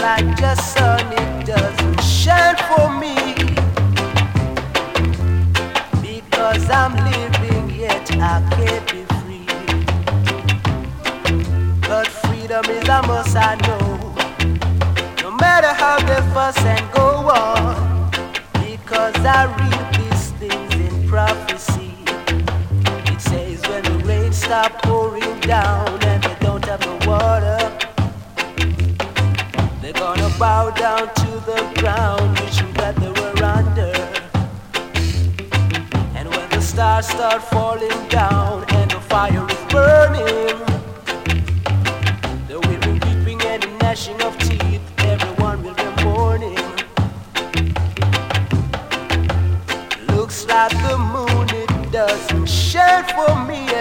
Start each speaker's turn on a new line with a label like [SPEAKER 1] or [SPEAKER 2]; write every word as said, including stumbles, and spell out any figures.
[SPEAKER 1] like the sun, it doesn't shine for me. Because I'm living yet I can't be free. But freedom is a must, I know. No matter how they fuss and go on, because I read these things in prophecy. It says when the rain stop pouring down and they don't have no water, they're gonna bow down to the ground, wishing that they were under. And when the stars start falling down and the fire is burning, there will be weeping and gnashing of teeth. Everyone will be mourning. Looks like the moon, it doesn't shine for me